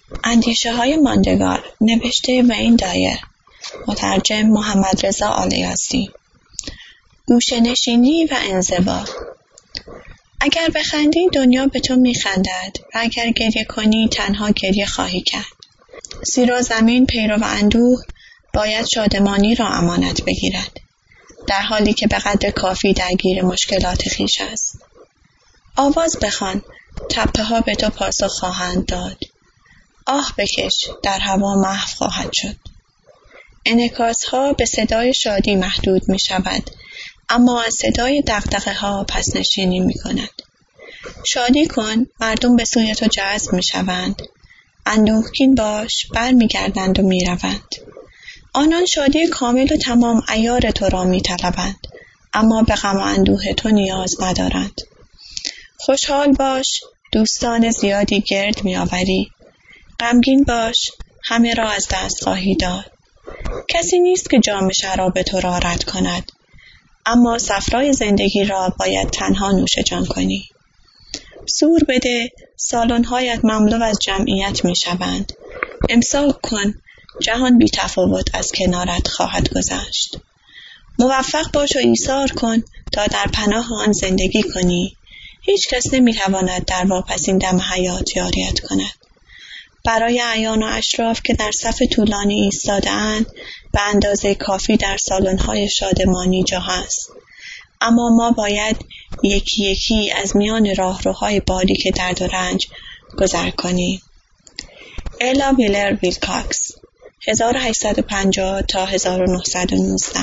اندیشه های ماندگار، نوشته وین دایر، مترجم محمد رضا آلیاسی. گوشه‌نشینی و انزوا. اگر بخندی دنیا به تو میخندد و اگر گریه کنی تنها گریه خواهی کرد. زیرا زمین پیرو اندوه باید شادمانی را امانت بگیرد، در حالی که به قدر کافی درگیر مشکلات خویش است. آواز بخوان، تپه ها به تو پاسخ خواهند داد. آه بکش، در هوا محو خواهد شد. انعکاس ها به صدای شادی محدود می شود، اما از صدای دغدغه ها پس نشینی می کند. شادی کن، مردم به سوی تو جذب می شوند. اندوهگین باش، بر می گردند و می روند. آنان شادی کامل و تمام عیار تو را می طلبند، اما به غم و اندوه تو نیاز ندارند. خوشحال باش، دوستان زیادی گرد می آوری. غمگین باش، همه را از دست خواهی داد. کسی نیست که جام شراب تو را رد کند، اما صفرای زندگی را باید تنها نوش جان کنی. سور بده، سالن‌هایت مملو از جمعیت می شوند. امساک کن، جهان بی تفاوت از کنارت خواهد گذشت. موفق باش و ایثار کن تا در پناه آن زندگی کنی. هیچ کس نمی تواند در واپسین دم حیات یاریت کند. برای اعیان و اشراف که در صف طولانی ایستاده‌اند به اندازه کافی در سالن‌های شادمانی جا هست، اما ما باید یکی یکی از میان راهروهای باریک درد و رنج گذر کنیم. الا ویلر ویلکاکس 1850 تا 1919.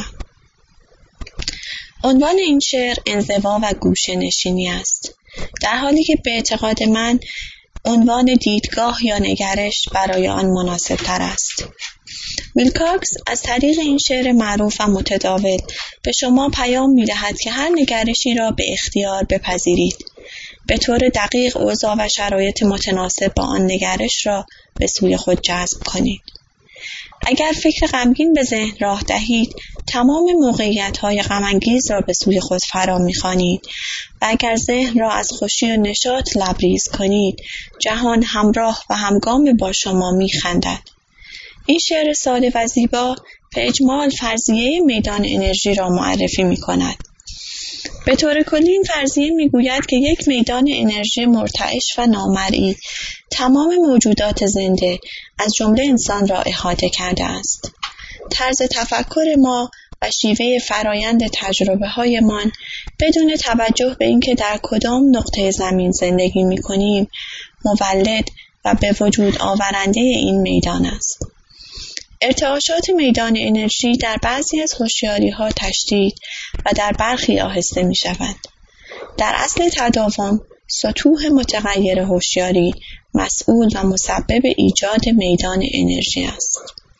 عنوان این شعر انزوا و گوشه‌نشینی است، در حالی که به اعتقاد من عنوان دیدگاه یا نگرش برای آن مناسب تر است. ویلکاکس از طریق این شعر معروف و متداول به شما پیام می دهد که هر نگرشی را به اختیار بپذیرید، به طور دقیق اوضاع و شرایط متناسب با آن نگرش را به سوی خود جذب کنید. اگر فکر غمگین به ذهن راه دهید، تمام موقعیت‌های غم‌انگیز را به سوی خود فرا می‌خوانید و اگر ذهن را از خوشی و نشاط لبریز کنید، جهان همراه و همگام با شما می‌خندد. این شعر ساده و زیبا به اجمال فرضیه میدان انرژی را معرفی می‌کند. به طور کلی این فرضیه می‌گوید که یک میدان انرژی مرتعش و نامرئی تمام موجودات زنده از جمله انسان را احاطه کرده است. طرز تفکر ما و شیوه فرایند تجربه‌هایمان بدون توجه به اینکه در کدام نقطه زمین زندگی می‌کنیم مولد و به وجود آورنده این میدان است. ارتعاشات میدان انرژی در بعضی از هوشیاری‌ها تشدید و در برخی آهسته می‌شوند. در اصل تداوم، سطوح متغیر هوشیاری مسئول و مسبب ایجاد میدان انرژی است.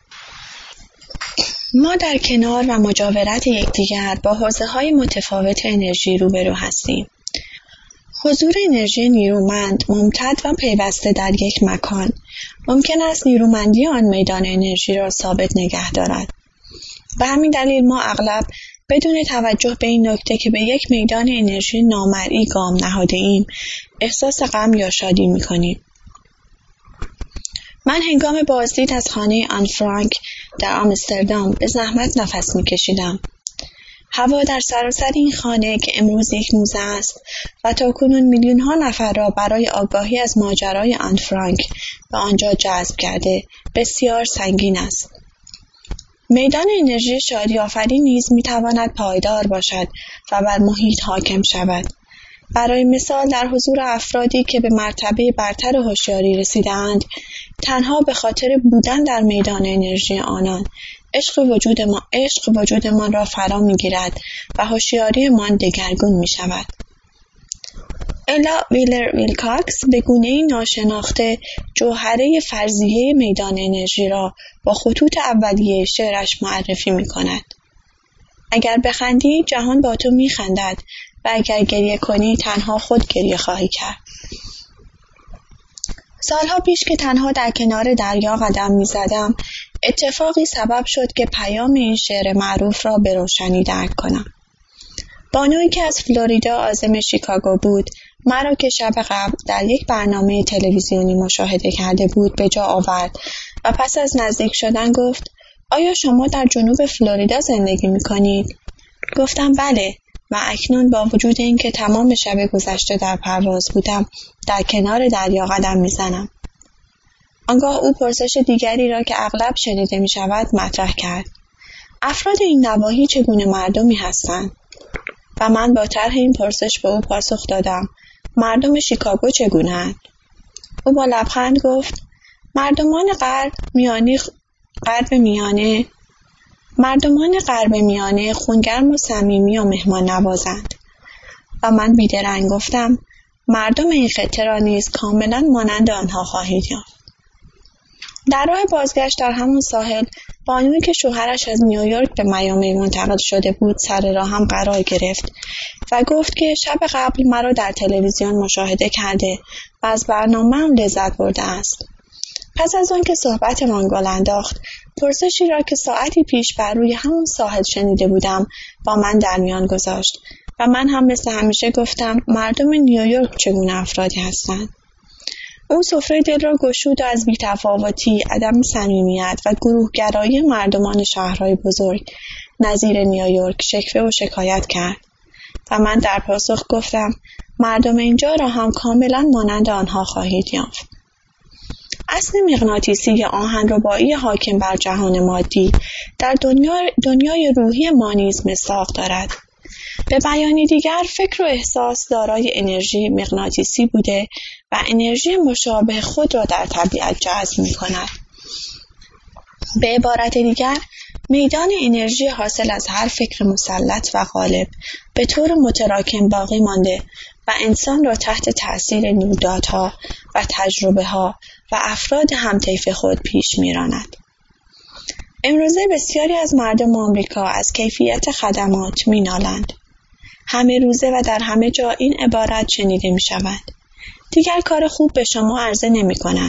ما در کنار و مجاورت یکدیگر با حوزه‌های متفاوت انرژی روبرو هستیم. حضور انرژی نیرومند ممتد و پیوسته در یک مکان ممکن است نیرومندی آن میدان انرژی را ثابت نگه دارد. به همین دلیل ما اغلب بدون توجه به این نکته که به یک میدان انرژی نامرئی گام نهاده ایم، احساس غم یا شادی می‌کنیم. من هنگام بازدید از خانه آن فرانک در آمستردام به زحمت نفس می‌کشیدم. هوا در سراسر این خانه که امروز یک موزه است و تاکنون میلیون‌ها نفر را برای آگاهی از ماجرای آن فرانک به آنجا جذب کرده، بسیار سنگین است. میدان انرژی شادی آفرین نیز می‌تواند پایدار باشد و بر محیط حاکم شود. برای مثال در حضور افرادی که به مرتبه برتر هوشیاری رسیده‌اند، تنها به خاطر بودن در میدان انرژی آنان عشق وجودمان را فرا می‌گیرد و هوشیاریمان دگرگون می‌شود. الا ویلر ویلکاکس به گونه‌ای ناشناخته جوهره فرضیه میدان انرژی را با خطوط اولیه شعرش معرفی می‌کند. اگر بخندی جهان با تو می‌خندد و اگر گریه کنی تنها خود گریه خواهی کرد. سالها پیش که تنها در کنار دریا قدم می‌زدم، اتفاقی سبب شد که پیام این شعر معروف را به روشنی درک کنم. بانویی که از فلوریدا عازم شیکاگو بود، مرا که شب قبل در یک برنامه تلویزیونی مشاهده کرده بود به جا آورد و پس از نزدیک شدن گفت: آیا شما در جنوب فلوریدا زندگی می‌کنید؟ گفتم بله، و اکنون با وجود اینکه تمام شب گذشته در پرواز بودم در کنار دریا قدم می‌زنم. آنگاه او پرسش دیگری را که اغلب شنیده می‌شود مطرح کرد: افراد این نواحی چگونه مردمی هستند؟ و من با طرح این پرسش به او پاسخ دادم: مردم شیکاگو چگونه‌اند؟ او با لبخند گفت: مردمان غرب میانه خونگرم و صمیمی و مهمان نوازند. و من بیدرنگ گفتم: مردم این خطه را نیز کاملا مانند آنها خواهید یافت. در راه بازگشت در همون ساحل، بانویی که شوهرش از نیویورک به میامی منتقل شده بود سر راهم قرار گرفت و گفت که شب قبل مرا در تلویزیون مشاهده کرده و از برنامه‌ام لذت برده است. پس از آن که صحبتمان گل انداخت، پرسشی را که ساعتی پیش بر روی همون ساحل شنیده بودم با من در میان گذاشت و من هم مثل همیشه گفتم: مردم نیویورک چگونه افرادی هستند؟ او سفره دل را گشود و از بی‌تفاوتی، عدم صمیمیت و گروهگرایی مردمان شهرهای بزرگ نظیر نیویورک شکوه و شکایت کرد و من در پاسخ گفتم: مردم اینجا را هم کاملا مانند آنها خواهید یافت. اصل مغناطیسی آهنربایی حاکم بر جهان مادی در دنیای روحی ما نیز مصداق دارد. به بیانی دیگر، فکر و احساس دارای انرژی مغناطیسی بوده و انرژی مشابه خود را در طبیعت جذب می‌کند. به عبارت دیگر، میدان انرژی حاصل از هر فکر مسلط و غالب به طور متراکم باقی مانده و انسان را تحت تأثیر نوردادها و تجربه‌ها و افراد همطیف خود پیش می‌راند. امروزه بسیاری از مردم آمریکا از کیفیت خدمات می‌نالند. همه روزه و در همه جا این عبارت شنیده می‌شود: دیگر کار خوب به شما عرضه نمی‌کنند.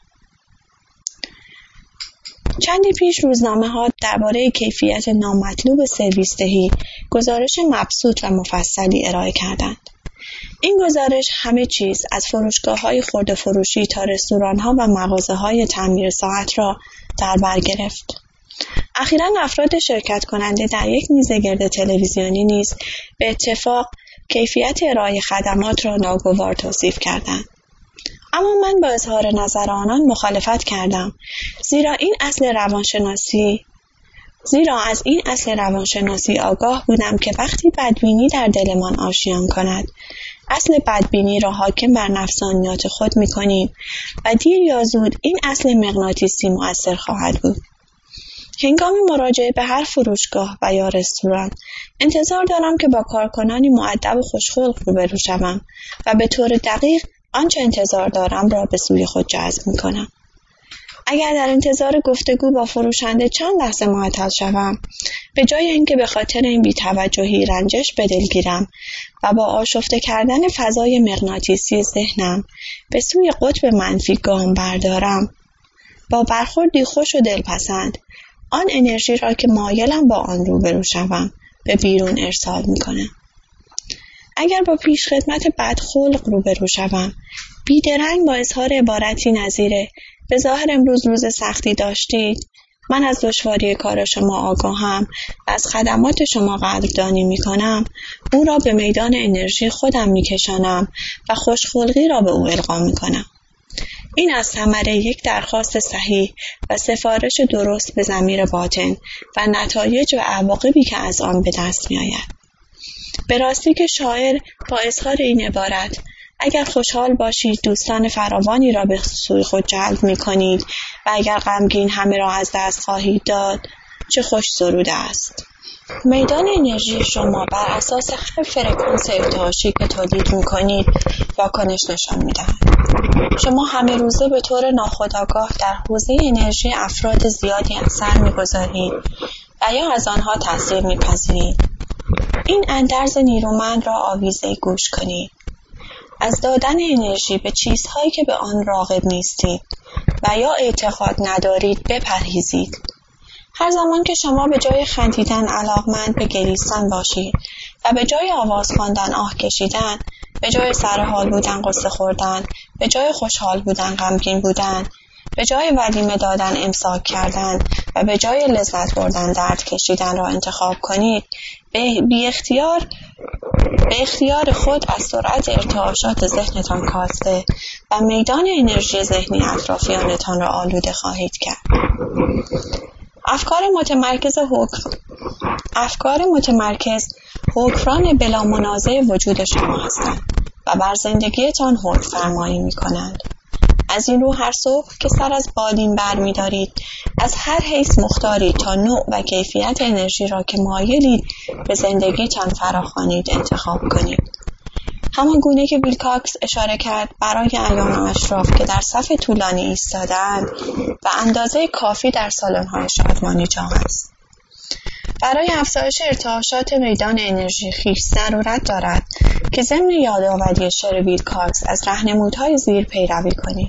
چندی پیش روزنامه‌ها درباره کیفیت نامطلوب سرویس دهی گزارش مبسوط و مفصلی ارائه کردند. این گزارش همه چیز از فروشگاه‌های خرده فروشی تا رستوران‌ها و مغازه‌های تعمیر ساعت را در بر گرفت. اخیراً افراد شرکت کننده در یک میزه گرد تلویزیونی نیز به اتفاق کیفیت ارائه خدمات را ناگوار توصیف کردند. اما من با اظهار نظر آنان مخالفت کردم، زیرا از این اصل روانشناسی آگاه بودم که وقتی بدبینی در دلمان آشیان کند، اصل بدبینی را حاکم بر نفسانیات خود می‌کنیم و دیر یا زود این اصل مغناطیسی مؤثر خواهد بود. هنگام مراجعه به هر فروشگاه و یا رستوران، انتظار دارم که با کارکنانی مؤدب و خوشخلق روبرو شوم و به طور دقیق آنچه انتظار دارم را به سوی خود جذب می‌کنم. اگر در انتظار گفتگو با فروشنده چند لحظه معطل شوم، به جای اینکه به خاطر این بی‌توجهی رنجش به دل گیرم و با آشفته کردن فضای مغناطیسی ذهنم به سوی قطب منفی گام بردارم، با برخوردی خوش و دلپسند آن انرژی را که مایلم با آن روبرو شوم به بیرون ارسال می‌کنم. اگر با پیشخدمت بدخلق روبرو شوم، بیدرنگ با اظهار عبارتی نظیر به ظاهر امروز روز سختی داشتید، من از دشواری کار شما آگاهم و از خدمات شما قدردانی می‌کنم، او را به میدان انرژی خودم می‌کشانم و خوشخلقی را به او القا می‌کنم. این از ثمره یک درخواست صحیح و سفارش درست به ضمیر باطن و نتایج و عواقبی که از آن به دست می‌آید. به راستی که شاعر با اظهار این عبارت: اگر خوشحال باشید دوستان فراوانی را به سوی خود جلب می‌کنید و اگر غمگین همه را از دست خواهید داد، چه خوش سروده است. میدان انرژی شما بر اساس هر فرکانس ارتعاشی که تولید می‌کنید واکنش نشان می‌دهد. شما همه روزه به طور ناخودآگاه در حوزه انرژی افراد زیادی اثر می‌گذارید و یا از آنها تأثیر می‌پذیرید. این اندرز نیرومند را آویزه گوش کنید. از دادن انرژی به چیزهایی که به آن راغب نیستید و یا اعتقاد ندارید بپرهیزید. هر زمان که شما به جای خندیدن علاقمند به گریستن باشید و به جای آواز خواندن آه کشیدن به جای سرحال بودن قصه خوردن، به جای خوشحال بودن غمگین بودن، به جای ولیمه دادن امساک کردن و به جای لذت بردن درد کشیدن را انتخاب کنید، به اختیار خود از سرعت ارتعاشات ذهنتان کاسته و میدان انرژی ذهنی اطرافیانتان را آلوده خواهید کرد. افکار متمرکز حکمران بلا منازع وجود شما هستند و بر زندگیتان حکم فرمایی می کنند. از این رو هر صبح که سر از بالین بر می دارید، از هر حیث مختارید تا نوع و کیفیت انرژی را که مایلید به زندگیتان فراخوانید انتخاب کنید. همان گونه که ویلکاکس اشاره کرد برای ایام اشراف که در صف طولانی ایستادند و اندازه کافی در سالن‌های شادمانی جا است. برای افزایش ارتعاشات میدان انرژی خویش ضرورت دارد که ضمن یادآوری شعر ویلکاکس از راهنمودهای زیر پیروی کنید.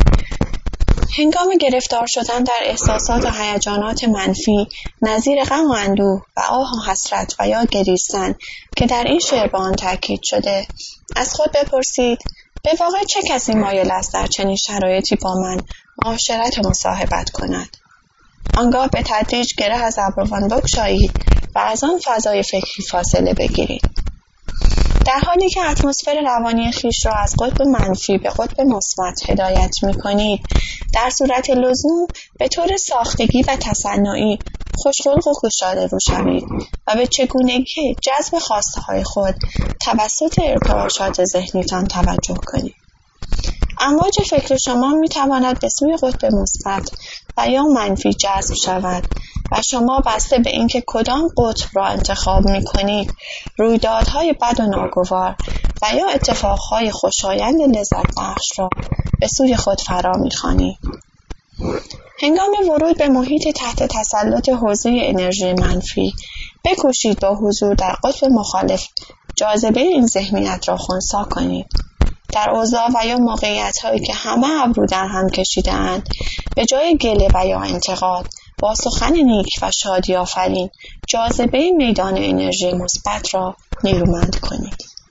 هنگام گرفتار شدن در احساسات و هیجانات منفی نظیر غم و اندوه و آه و حسرت و یا گریستن که در این شعر با آن تاکید شده، از خود بپرسید به واقع چه کسی مایل است در چنین شرایطی با من معاشرت و مصاحبت کند؟ آنگاه به تدریج گره از ابروان بگشایید و از آن فضای فکری فاصله بگیرید. در حالی که اتمسفر روانی خویش را از قطب منفی به قطب مثبت هدایت می‌کنید، در صورت لزوم به طور ساختگی و تصنعی خوش‌خلق و گشاده رو شوید و به چگونگی جذب خواسته‌های خود توسط ارتعاشات ذهنیتان توجه کنید. امواج فکر شما می‌تواند به سوی قطب مثبت و یا منفی جذب شود و شما بسته به اینکه کدام قطب را انتخاب می‌کنید، رویدادهای بد و ناگوار و یا اتفاقهای خوشایند لذت بخش را به سوی خود فرا می‌خوانید. هنگام ورود به محیط تحت تسلط حوزه انرژی منفی، بکوشید با حضور در قطب مخالف جاذبه این ذهنیت را خنثی کنید. در اوضاع و یا موقعیت‌هایی که همه ابرو در هم کشیده‌اند، به جای گله و یا انتقاد، با سخن نیک و شادی آفرین جاذبه میدان انرژی مثبت را نیرومند کنید.